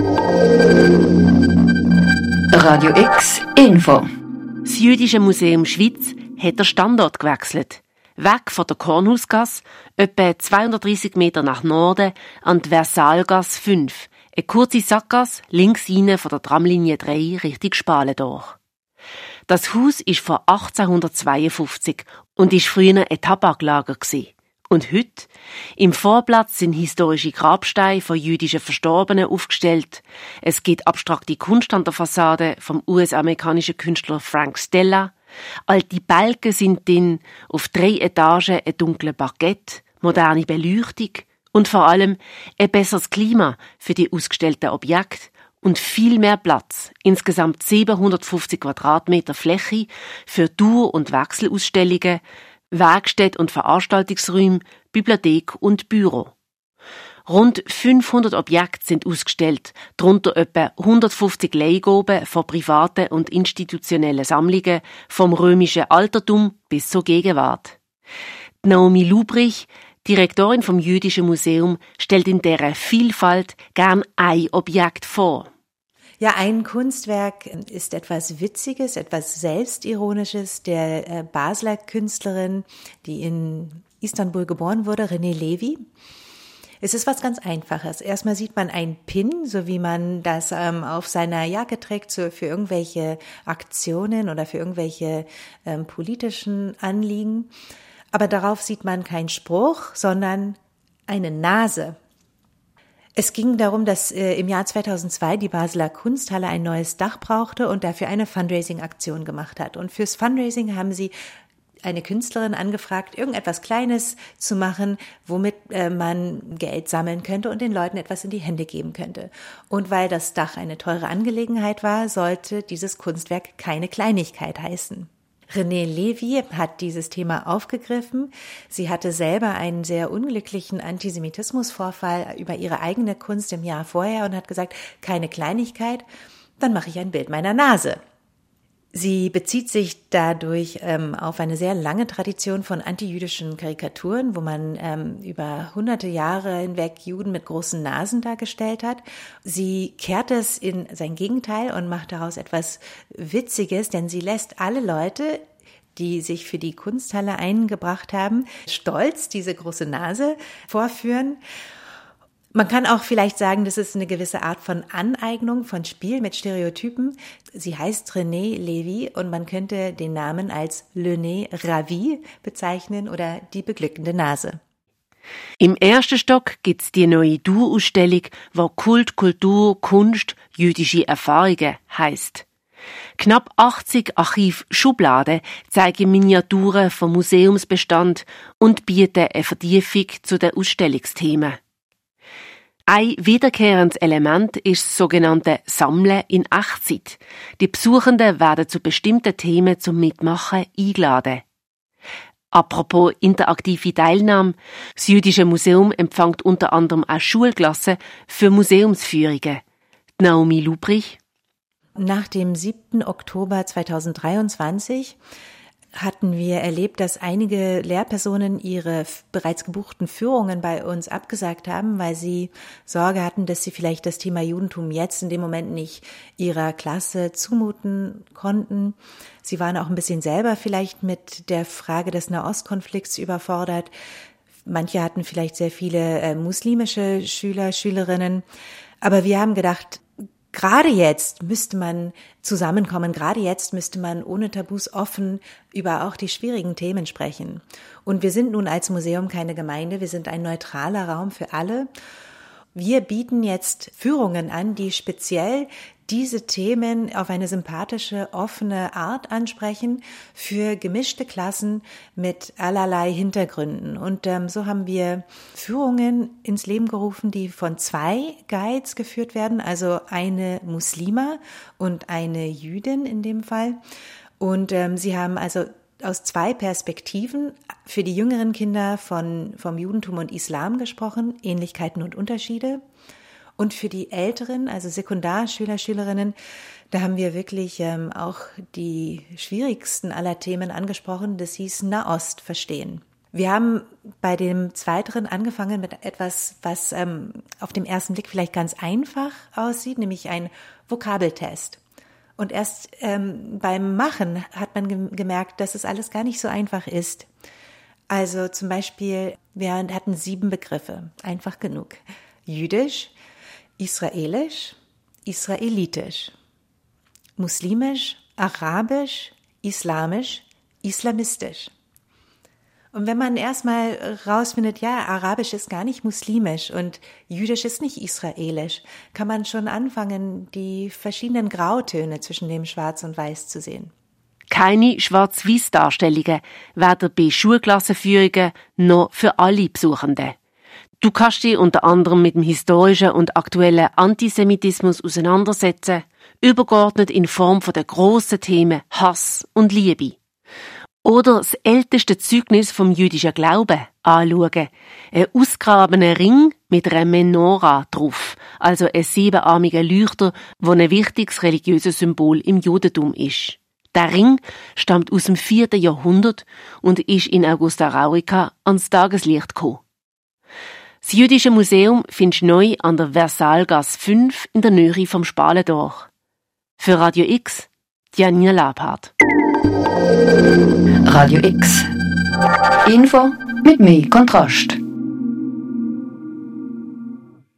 Radio X Info. Das Jüdische Museum Schweiz hat den Standort gewechselt. Weg von der Kornhausgasse, etwa 230 Meter nach Norden, an die Versalgasse 5. Eine kurze Sackgasse, links hinein von der Tramlinie 3 Richtung Spalendorf. Das Haus ist von 1852 und ist früher ein Tabaklager gewesen. Und heute? Im Vorplatz sind historische Grabsteine von jüdischen Verstorbenen aufgestellt. Es gibt abstrakte Kunst an der Fassade vom US-amerikanischen Künstler Frank Stella. Alte Balken sind drin, auf 3 Etagen ein dunkler Parkett, moderne Beleuchtung und vor allem ein besseres Klima für die ausgestellten Objekte und viel mehr Platz, insgesamt 750 Quadratmeter Fläche für Dauer- und Wechselausstellungen, Werkstätte und Veranstaltungsräume, Bibliothek und Büro. Rund 500 Objekte sind ausgestellt, darunter etwa 150 Leihgaben von privaten und institutionellen Sammlungen, vom römischen Altertum bis zur Gegenwart. Naomi Lubrich, Direktorin vom Jüdischen Museum, stellt in dieser Vielfalt gern ein Objekt vor. Ja, ein Kunstwerk ist etwas Witziges, etwas Selbstironisches der Basler Künstlerin, die in Istanbul geboren wurde, René Lévy. Es ist was ganz Einfaches. Erstmal sieht man einen Pin, so wie man das auf seiner Jacke trägt, so für irgendwelche Aktionen oder für irgendwelche politischen Anliegen. Aber darauf sieht man keinen Spruch, sondern eine Nase. Es ging darum, dass im Jahr 2002 die Basler Kunsthalle ein neues Dach brauchte und dafür eine Fundraising-Aktion gemacht hat. Und fürs Fundraising haben sie eine Künstlerin angefragt, irgendetwas Kleines zu machen, womit man Geld sammeln könnte und den Leuten etwas in die Hände geben könnte. Und weil das Dach eine teure Angelegenheit war, sollte dieses Kunstwerk keine Kleinigkeit heißen. René Lévy hat dieses Thema aufgegriffen. Sie hatte selber einen sehr unglücklichen Antisemitismusvorfall über ihre eigene Kunst im Jahr vorher und hat gesagt, keine Kleinigkeit, dann mache ich ein Bild meiner Nase. Sie bezieht sich dadurch auf eine sehr lange Tradition von antijüdischen Karikaturen, wo man über hunderte Jahre hinweg Juden mit großen Nasen dargestellt hat. Sie kehrt es in sein Gegenteil und macht daraus etwas Witziges, denn sie lässt alle Leute, die sich für die Kunsthalle eingebracht haben, stolz diese große Nase vorführen. Man kann auch vielleicht sagen, das ist eine gewisse Art von Aneignung, von Spiel mit Stereotypen. Sie heißt René Lévy und man könnte den Namen als Le Nez Ravi bezeichnen oder die beglückende Nase. Im ersten Stock gibt's die neue Dauerausstellung, wo Kult, Kultur, Kunst, jüdische Erfahrungen heisst. Knapp 80 Archivschubladen zeigen Miniaturen vom Museumsbestand und bieten eine Vertiefung zu den Ausstellungsthemen. Ein wiederkehrendes Element ist das sogenannte Sammeln in Echtzeit. Die Besuchenden werden zu bestimmten Themen zum Mitmachen eingeladen. Apropos interaktive Teilnahme, das Jüdische Museum empfängt unter anderem auch Schulklassen für Museumsführungen. Naomi Lubrich. Nach dem 7. Oktober 2023 hatten wir erlebt, dass einige Lehrpersonen ihre bereits gebuchten Führungen bei uns abgesagt haben, weil sie Sorge hatten, dass sie vielleicht das Thema Judentum jetzt in dem Moment nicht ihrer Klasse zumuten konnten. Sie waren auch ein bisschen selber vielleicht mit der Frage des Nahostkonflikts überfordert. Manche hatten vielleicht sehr viele muslimische Schüler, Schülerinnen. Aber wir haben gedacht, gerade jetzt müsste man zusammenkommen, gerade jetzt müsste man ohne Tabus offen über auch die schwierigen Themen sprechen. Und wir sind nun als Museum keine Gemeinde, wir sind ein neutraler Raum für alle. Wir bieten jetzt Führungen an, die speziell diese Themen auf eine sympathische, offene Art ansprechen für gemischte Klassen mit allerlei Hintergründen. Und so haben wir Führungen ins Leben gerufen, die von 2 Guides geführt werden, also eine Muslima und eine Jüdin in dem Fall. Und sie haben also aus 2 Perspektiven für die jüngeren Kinder vom Judentum und Islam gesprochen, Ähnlichkeiten und Unterschiede. Und für die Älteren, also Sekundarschüler, Schülerinnen, da haben wir wirklich auch die schwierigsten aller Themen angesprochen. Das hieß Nahost verstehen. Wir haben bei dem Zweiteren angefangen mit etwas, was auf den ersten Blick vielleicht ganz einfach aussieht, nämlich ein Vokabeltest. Und erst beim Machen hat man gemerkt, dass es alles gar nicht so einfach ist. Also zum Beispiel, wir hatten 7 Begriffe, einfach genug. Jüdisch, israelisch, israelitisch, muslimisch, arabisch, islamisch, islamistisch. Und wenn man erstmal rausfindet, ja, Arabisch ist gar nicht muslimisch und Jüdisch ist nicht israelisch, kann man schon anfangen, die verschiedenen Grautöne zwischen dem Schwarz und Weiß zu sehen. Keine Schwarz-Weiß-Darstellungen, weder bei Schulklassenführungen noch für alle Besuchenden. Du kannst dich unter anderem mit dem historischen und aktuellen Antisemitismus auseinandersetzen, übergeordnet in Form von den grossen Themen Hass und Liebe. Oder das älteste Zeugnis vom jüdischen Glauben anschauen. Ein ausgegrabener Ring mit einer Menora drauf, also ein 7-armiger Leuchter, der ein wichtiges religiöses Symbol im Judentum ist. Der Ring stammt aus dem 4. Jahrhundert und ist in Augusta Raurica ans Tageslicht gekommen. Das Jüdische Museum findest du neu an der Versalgasse 5 in der Nähe vom Spalendorf. Für Radio X, Janina Labhardt. Radio X. Info mit mehr Kontrast.